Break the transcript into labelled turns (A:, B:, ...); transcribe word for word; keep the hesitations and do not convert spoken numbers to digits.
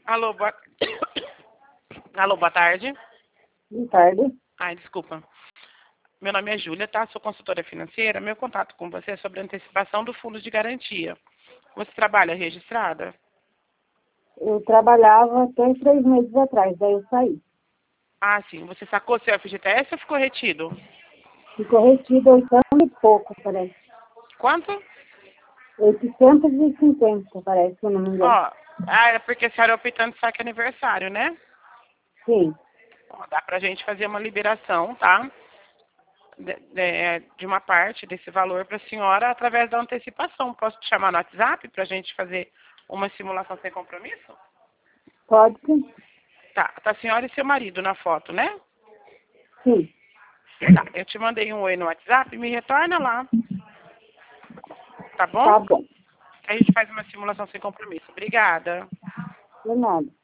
A: Alô, boa... Alô, boa tarde.
B: Boa tarde.
A: Ai, desculpa. Meu nome é Júlia, tá? Sou consultora financeira. Meu contato com você é sobre a antecipação do fundo de garantia. Você trabalha registrada?
B: Eu trabalhava até três meses atrás, daí eu saí.
A: Ah, sim. Você sacou seu F G T S ou ficou retido?
B: Ficou retido oitenta e pouco, parece.
A: Quanto?
B: oitocentos e cinquenta, parece, se eu não me engano.
A: Ó, ah, é porque a senhora é optando saque aniversário, né?
B: Sim,
A: Ó, dá pra gente fazer uma liberação, tá? De, de, de uma parte desse valor para a senhora através da antecipação. Posso te chamar no WhatsApp para a gente fazer uma simulação sem compromisso?
B: pode sim.
A: Tá, tá a senhora e seu marido na foto, né?
B: Sim,
A: Tá, eu te mandei um oi no WhatsApp, me retorna lá, tá bom?
B: tá bom.
A: Aí a gente faz uma simulação sem compromisso. Obrigada.
B: De nada.